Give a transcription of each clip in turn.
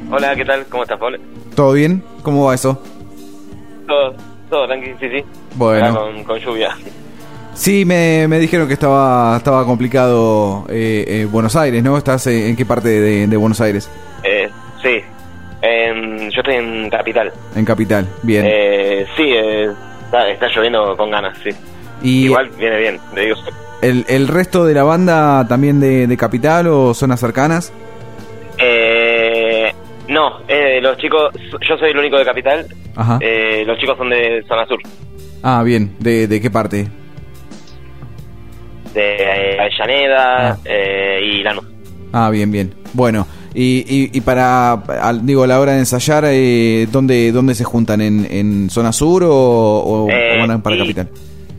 Hola, ¿qué tal? ¿Cómo estás, Pablo? ¿Todo bien? ¿Cómo va eso? Todo tranqui, sí. Bueno. Acá con lluvia. Sí, me dijeron que estaba complicado Buenos Aires, ¿no? ¿Estás en qué parte de Buenos Aires? Sí. Yo estoy en Capital. En Capital, bien. Sí, está lloviendo con ganas, sí. Y igual viene bien, te digo. ¿El resto de la banda también de Capital o zonas cercanas? No, los chicos, yo soy el único de Capital. Ajá. Los chicos son de Zona Sur. Ah, bien. ¿De qué parte? De Avellaneda y Lanús. Ah, bien. Bueno, y a la hora de ensayar, ¿dónde se juntan? ¿En zona sur o van para Capital?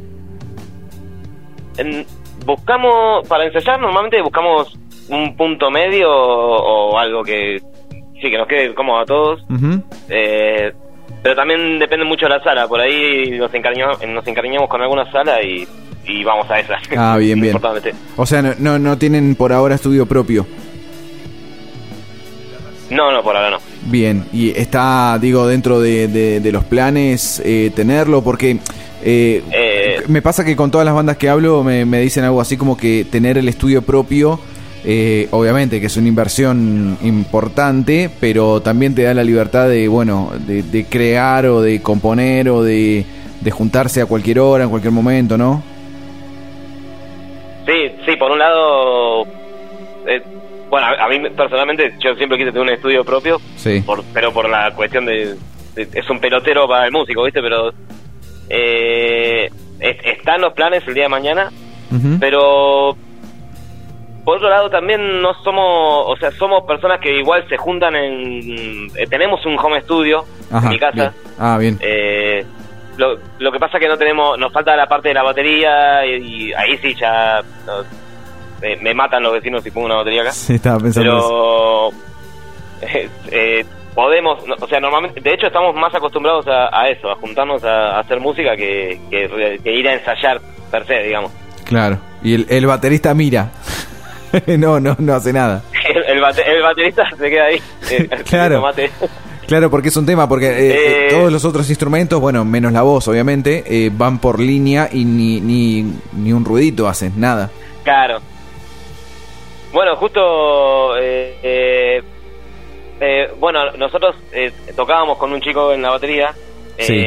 Buscamos, para ensayar normalmente buscamos un punto medio o algo que sí, que nos quede cómodo a todos. Uh-huh. Pero también depende mucho de la sala. Por ahí nos encariñamos con alguna sala y vamos a esa. Ah, bien. O sea, no tienen por ahora estudio propio. No, por ahora no. Bien, y está, dentro de los planes tenerlo, porque me pasa que con todas las bandas que hablo me dicen algo así como que tener el estudio propio, obviamente que es una inversión importante, pero también te da la libertad de crear o de componer o de juntarse a cualquier hora, en cualquier momento, ¿no? Sí, por un lado, bueno, a mí personalmente yo siempre quise tener un estudio propio, sí. Pero por la cuestión de es un pelotero para el músico, ¿viste? Pero están los planes el día de mañana, uh-huh. Pero por otro lado también no somos, somos personas que igual se juntan tenemos un home studio. Ajá, en mi casa. Bien. Lo que pasa es que nos falta la parte de la batería y ahí sí ya me matan los vecinos si pongo una batería acá. Sí, estaba pensando eso. Podemos, normalmente, de hecho estamos más acostumbrados a eso, a juntarnos a hacer música que ir a ensayar per se, digamos. Claro, y el baterista mira. no hace nada. El baterista se queda ahí. Claro. Claro, porque es un tema, porque todos los otros instrumentos, bueno, menos la voz, obviamente, van por línea y ni un ruidito hacen, nada. Claro. Bueno, justo, bueno, nosotros tocábamos con un chico en la batería, sí.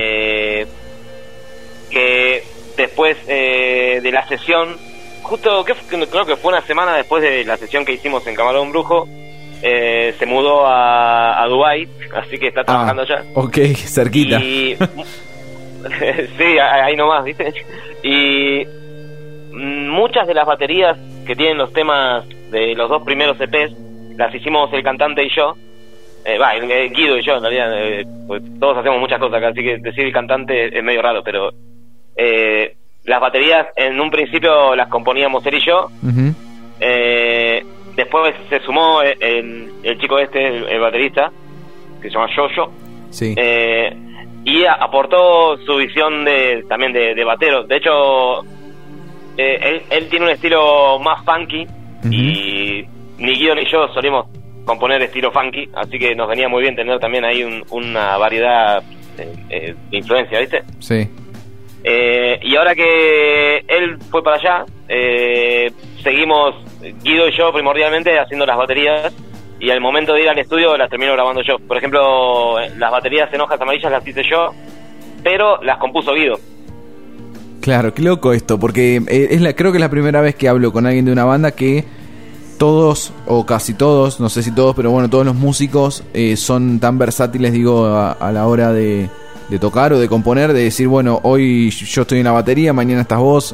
Que después de la sesión, justo creo que fue una semana después de la sesión que hicimos en Camarón Brujo, se mudó a Dubái, así que está trabajando allá. Ok, cerquita. Y sí, ahí nomás, ¿viste? Y muchas de las baterías que tienen los temas de los dos primeros EPs las hicimos el cantante y yo. Guido y yo, en realidad, pues todos hacemos muchas cosas acá, así que decir el cantante es medio raro, pero las baterías en un principio las componíamos él y yo. Uh-huh. Después se sumó el chico el baterista, que se llama Yoyo. Sí. Y aportó su visión también de batero. De hecho, él tiene un estilo más funky, uh-huh. Y ni Guido ni yo solemos componer estilo funky, así que nos venía muy bien tener también ahí una variedad de influencia, ¿viste? Sí. Y ahora que él fue para allá, seguimos Guido y yo primordialmente haciendo las baterías, y al momento de ir al estudio las termino grabando yo. Por ejemplo, las baterías en hojas amarillas las hice yo, pero las compuso Guido. Claro, qué loco esto, porque creo que es la primera vez que hablo con alguien de una banda que todos, o casi todos, no sé si todos, pero bueno, todos los músicos son tan versátiles, a la hora de tocar o de componer, de decir, bueno, hoy yo estoy en la batería, mañana estás vos.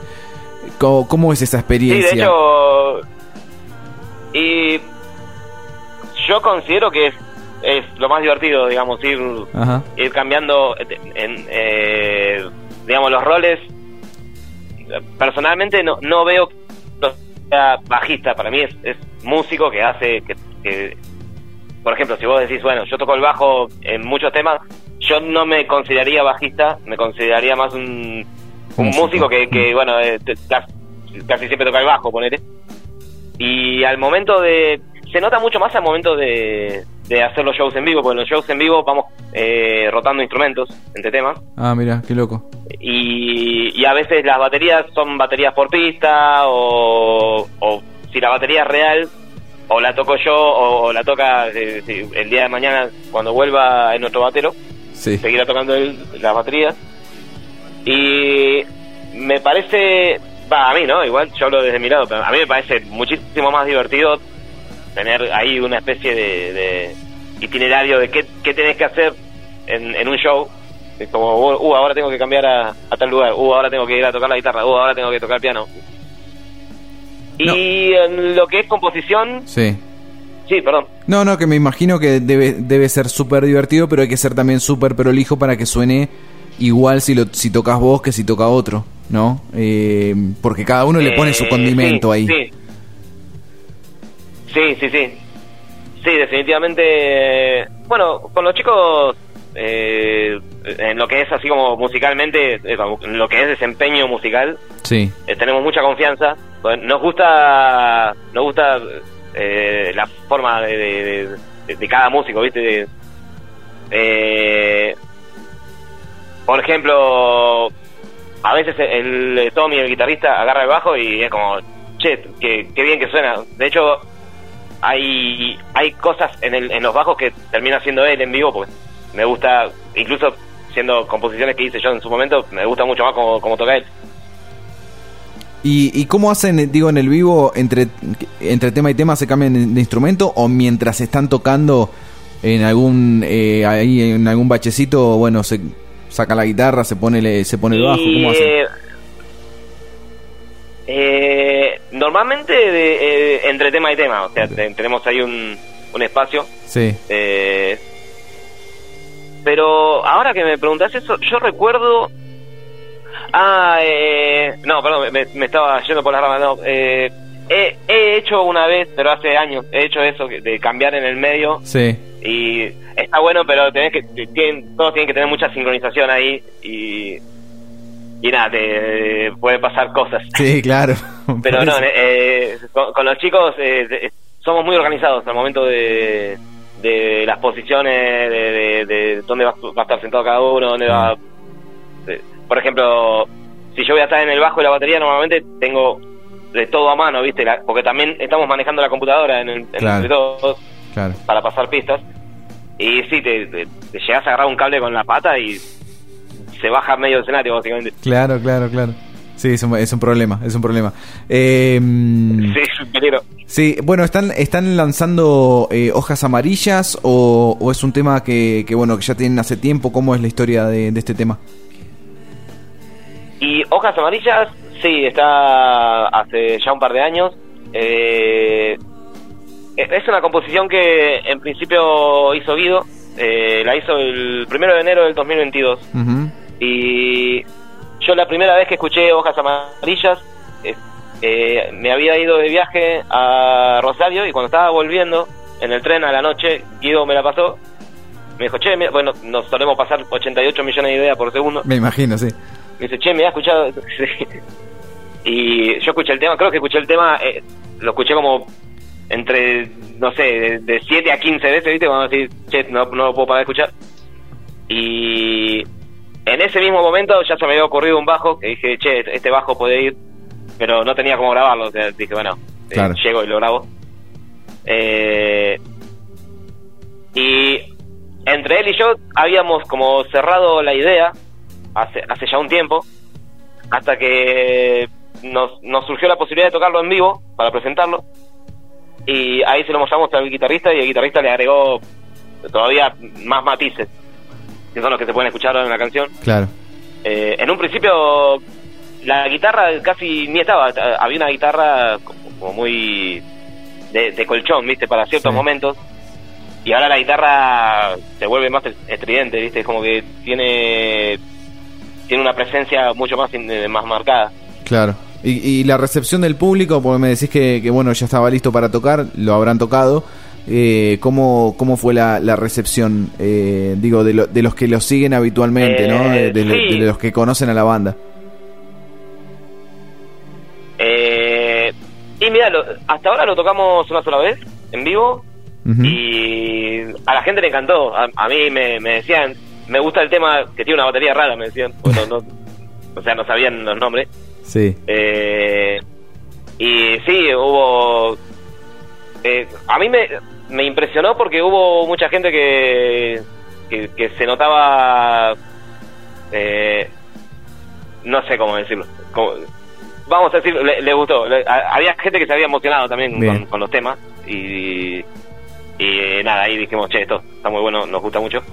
¿Cómo es esa experiencia? Sí, de hecho, y yo considero que es lo más divertido, digamos, ir cambiando digamos, los roles. Personalmente no veo que sea bajista, para mí es músico que hace que por ejemplo, si vos decís, bueno, yo toco el bajo en muchos temas, yo no me consideraría bajista, me consideraría más un músico que bueno, casi siempre toca el bajo, ponele. Y al momento se nota mucho más al momento de de hacer los shows en vivo, porque en los shows en vivo vamos rotando instrumentos entre temas. Ah, mira, qué loco. Y a veces las baterías son baterías por pista, o si la batería es real, o la toco yo, o la toca el día de mañana cuando vuelva en nuestro batero. Sí. Seguirá tocando las baterías. Y me parece, a mí, ¿no? Igual yo hablo desde mi lado, pero a mí me parece muchísimo más divertido tener ahí una especie de itinerario de qué tenés que hacer en un show. Es como, ahora tengo que cambiar a tal lugar, ahora tengo que ir a tocar la guitarra, ahora tengo que tocar el piano. No. Y en lo que es composición... Sí, perdón. No, que me imagino que debe ser súper divertido, pero hay que ser también súper prolijo para que suene igual si tocas vos que si toca otro, ¿no? Porque cada uno le pone su condimento ahí. Sí, definitivamente. Bueno, con los chicos, en lo que es así como musicalmente, en lo que es desempeño musical, sí, tenemos mucha confianza. Nos gusta la forma de cada músico, ¿viste? Por ejemplo, a veces el Tommy, el guitarrista, agarra el bajo y es como, che, qué bien que suena. De hecho, hay cosas en los bajos que termina haciendo él en vivo, porque me gusta, incluso siendo composiciones que hice yo en su momento, me gusta mucho más como toca él. ¿Y cómo hacen, digo, en el vivo, entre tema y tema se cambian de instrumento, o mientras están tocando en algún ahí en algún bachecito, bueno, se saca la guitarra, se pone el bajo? ¿Cómo hacen? Normalmente entre tema y tema, o sea, tenemos ahí un espacio. Sí. Pero ahora que me preguntás eso, yo recuerdo... no, perdón, me estaba yendo por la rama. No, he hecho una vez, pero hace años, he hecho eso de cambiar en el medio. Sí. Y está bueno, pero todos tienen que tener mucha sincronización ahí y nada, te puede pasar cosas. Sí, claro. Pero no, con los chicos somos muy organizados al momento de las posiciones, de dónde va a estar sentado cada uno, dónde va... Por ejemplo, si yo voy a estar en el bajo y la batería, normalmente tengo de todo a mano, ¿viste? Porque también estamos manejando la computadora entre todos, claro, para pasar pistas. Y sí, te llegas a agarrar un cable con la pata y se baja medio escenario, básicamente. Claro. Sí, es un problema. Sí, es un peligro. Sí, bueno, ¿están lanzando Hojas Amarillas o es un tema que bueno, que ya tienen hace tiempo? ¿Cómo es la historia de este tema? Y Hojas Amarillas, sí, está hace ya un par de años. Es una composición que en principio hizo Guido, la hizo el 1 de enero del 2022. Uh-huh. Y yo la primera vez que escuché Hojas Amarillas, me había ido de viaje a Rosario, y cuando estaba volviendo en el tren a la noche, Guido me la pasó. Me dijo, che, mira, bueno, nos solemos pasar 88 millones de ideas por segundo. Me imagino, sí. Me dice, che, me has escuchado. Y yo escuché el tema, creo que escuché el tema, lo escuché como entre, no sé, de 7 a 15 veces, ¿viste? Cuando decís, che, no lo puedo parar de escuchar. Y en ese mismo momento ya se me había ocurrido un bajo, que dije, che, este bajo puede ir, pero no tenía cómo grabarlo, o sea, dije, bueno, claro, llego y lo grabo. Y entre él y yo habíamos como cerrado la idea hace ya un tiempo, hasta que nos surgió la posibilidad de tocarlo en vivo para presentarlo, y ahí se lo mostramos al guitarrista, y el guitarrista le agregó todavía más matices, que son los que se pueden escuchar ahora en la canción. Claro. En un principio la guitarra casi ni estaba, había una guitarra como muy de colchón, ¿viste? Para ciertos momentos. Y ahora la guitarra se vuelve más estridente, ¿viste? Es como que tiene una presencia mucho más marcada. Claro. Y la recepción del público, porque me decís que bueno, ya estaba listo para tocar, lo habrán tocado. ¿Cómo fue la recepción? Digo, de los que lo siguen habitualmente, ¿no? De los que conocen a la banda. Y mira, hasta ahora lo tocamos una sola vez, en vivo. y a la gente le encantó. A mí me decían, me gusta el tema que tiene una batería rara, me decían. Bueno, o sea, no sabían los nombres. Sí. Y sí, hubo... a mí me impresionó porque hubo mucha gente que se notaba... no sé cómo decirlo. Vamos a decir, le gustó. Había gente que se había emocionado también con los temas. Y nada, ahí dijimos, che, esto está muy bueno, nos gusta mucho.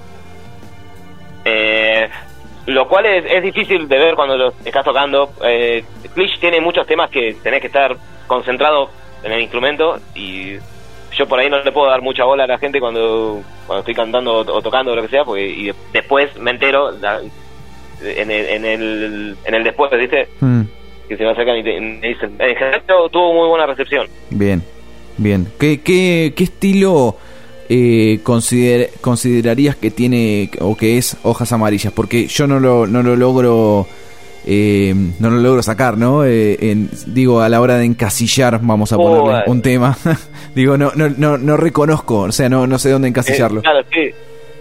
Lo cual es difícil de ver cuando los estás tocando. Clish tiene muchos temas que tenés que estar concentrado en el instrumento, y yo por ahí no le puedo dar mucha bola a la gente cuando estoy cantando o tocando o lo que sea, porque y después me entero en el después, ¿viste? Que se me acercan y me dicen, en general tuvo muy buena recepción. Bien. ¿Qué estilo considerarías que tiene o que es Hojas Amarillas? Porque yo no lo logro sacar, ¿no? Digo, a la hora de encasillar, vamos a ponerle un tema. Digo, no reconozco, o sea, no sé dónde encasillarlo. Claro, sí.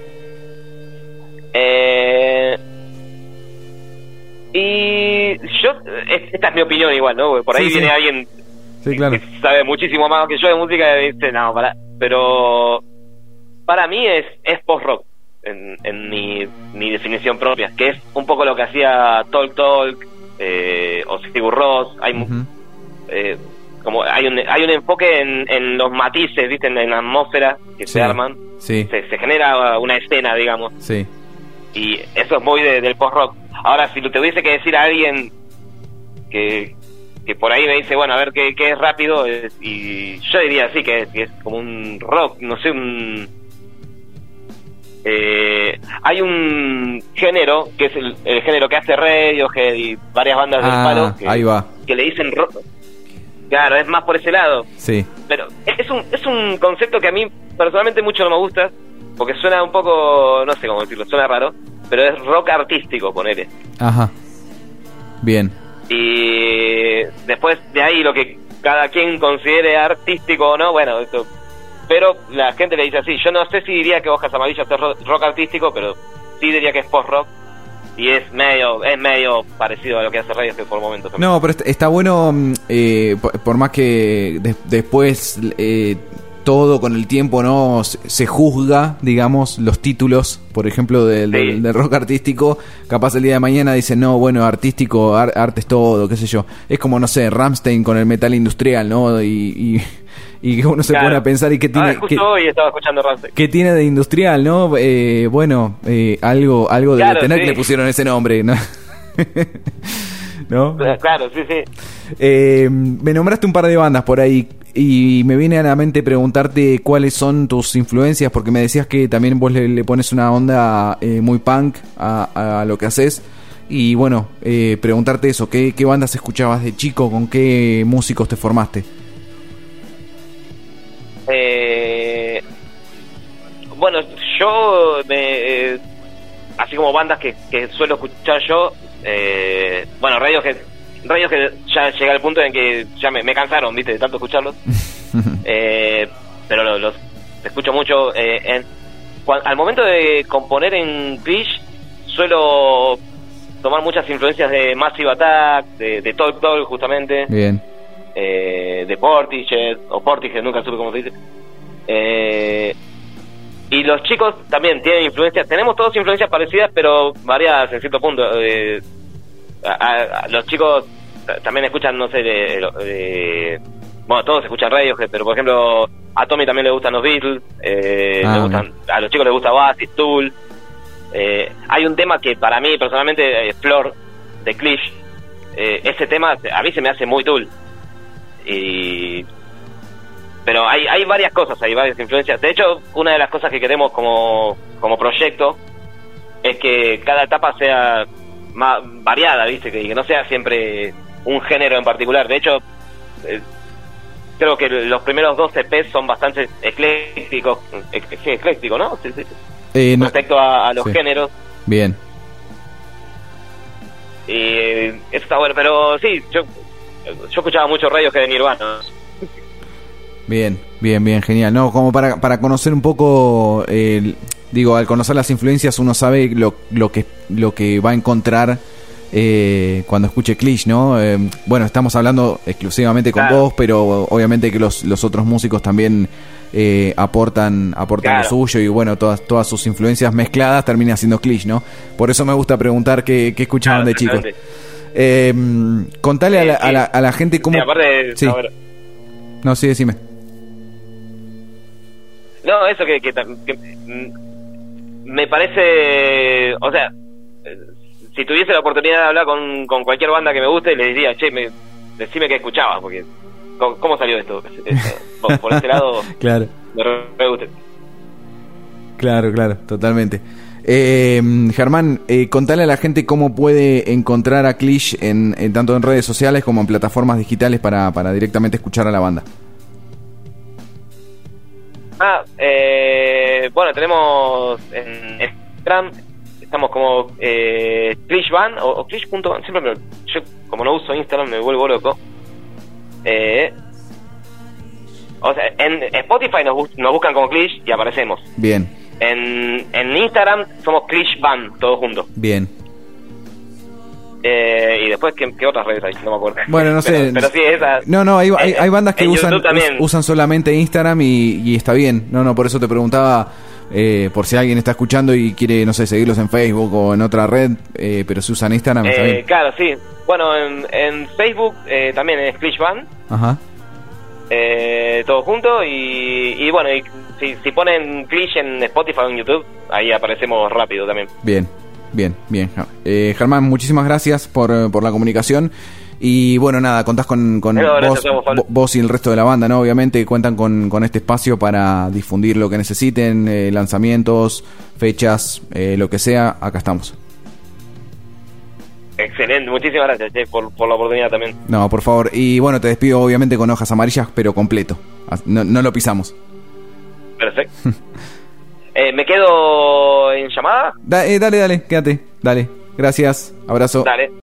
Y yo, esta es mi opinión igual, ¿no? Por ahí viene alguien que sabe muchísimo más que yo de música y dice, no, pero para mí es post-rock en mi definición propia, que es un poco lo que hacía Talk Talk o Sigur Rós. Como hay un enfoque en los matices, ¿viste? En la atmósfera que se arman. Se genera una escena, digamos. Y eso es muy del post-rock. Ahora, si te tuviese que decir a alguien que por ahí me dice, bueno, a ver qué es rápido, y yo diría sí que es como un rock, no sé, hay un género que es el género que hace Radiohead y varias bandas del palo ahí va, que le dicen rock. Claro, es más por ese lado. Pero es un concepto que a mí personalmente mucho no me gusta, porque suena un poco, no sé cómo decirlo, suena raro, pero es rock artístico, ponele. Ajá. Bien. Y después de ahí lo que cada quien considere artístico o no, bueno, esto, pero la gente le dice así. Yo no sé si diría que Hojas Amarillas es rock artístico, pero sí diría que es post-rock, y es medio parecido a lo que hace Radiohead por momentos también. No, pero está bueno, por más que después todo con el tiempo no se juzga, digamos, los títulos, por ejemplo, del rock artístico. Capaz el día de mañana dicen, no, bueno, artístico, arte es todo, qué sé yo. Es como, no sé, Rammstein con el metal industrial, ¿no? Y uno se pone a pensar, ¿y qué tiene? Justo hoy estaba escuchando Rammstein. ¿Qué tiene de industrial, no? Algo debe tener, que le pusieron ese nombre, ¿no? ¿No? Claro, sí. Me nombraste un par de bandas por ahí y me viene a la mente preguntarte cuáles son tus influencias, porque me decías que también vos le pones una onda muy punk a lo que haces, y bueno, preguntarte eso, ¿qué bandas escuchabas de chico? ¿Con qué músicos te formaste? Bueno, yo así como bandas que suelo escuchar yo, bueno, Radiohead ya llega al punto en que ya me cansaron, ¿viste? De tanto escucharlos. Pero los escucho mucho. Al momento de componer en Clish, suelo tomar muchas influencias de Massive Attack, de Talk Talk, justamente. Bien. De Portishead, o Portishead, nunca supe cómo se dice. Y los chicos también tienen influencias. Tenemos todos influencias parecidas, pero variadas en cierto punto. Los chicos también escuchan, no sé, bueno, todos escuchan Radiohead, pero por ejemplo a Tommy también le gustan los Beatles, a los chicos les gusta Oasis, Tool. Hay un tema que para mí personalmente, Flor de Clish, ese tema a mí se me hace muy Tool, pero hay varias cosas, hay varias influencias. De hecho, una de las cosas que queremos como proyecto es que cada etapa sea más variada, ¿viste? Que no sea siempre un género en particular. De hecho, creo que los primeros 2 EPs son bastante eclécticos, ¿no? Sí. Respecto a los géneros. Bien. Y eso está bueno, pero sí, yo escuchaba mucho Radiohead de Nirvana. Bien, bien, bien, genial. No, como para conocer un poco, digo, al conocer las influencias uno sabe lo que va a encontrar cuando escuche Clich, ¿no? Bueno, estamos hablando exclusivamente con vos, pero obviamente que los otros músicos también aportan lo suyo, y bueno, todas sus influencias mezcladas termina siendo Clich, ¿no? Por eso me gusta preguntar qué escuchaban de chicos. Contale a la gente cómo... Sí, aparte, sí. No, sí, decime. No, eso que me parece, o sea, si tuviese la oportunidad de hablar con cualquier banda que me guste, le diría, che, decime qué escuchabas, porque ¿cómo salió esto? Por ese lado, claro. Me gusta. Claro, totalmente. Germán, contale a la gente cómo puede encontrar a Clich en tanto en redes sociales como en plataformas digitales para directamente escuchar a la banda. Bueno, tenemos en Instagram, estamos como Clich Band o Clich.band, siempre yo como no uso Instagram me vuelvo loco. O sea, en Spotify nos buscan como Clich y aparecemos. Bien. En Instagram somos Clich Band, todos juntos. Bien. Y después, ¿qué otras redes hay? No me acuerdo. Bueno, no sé. Pero sí, esas. No, hay bandas que usan solamente Instagram y está bien. No, por eso te preguntaba, por si alguien está escuchando y quiere, no sé, seguirlos en Facebook o en otra red, pero si usan Instagram, está bien. Claro, sí. Bueno, en Facebook también es Clich Band. Ajá. Todo junto y bueno, y si ponen Clich en Spotify o en YouTube, ahí aparecemos rápido también. Bien. Germán, muchísimas gracias por la comunicación. Y bueno, nada, contás con vos y el resto de la banda, ¿no? Obviamente cuentan con este espacio para difundir lo que necesiten, lanzamientos, fechas, lo que sea, acá estamos. Excelente, muchísimas gracias, che, por la oportunidad también. No, por favor. Y bueno, te despido obviamente con Hojas Amarillas, pero completo. No lo pisamos. Perfecto. ¿Me quedo en llamada? Dale, quédate. Dale. Gracias, abrazo. Dale.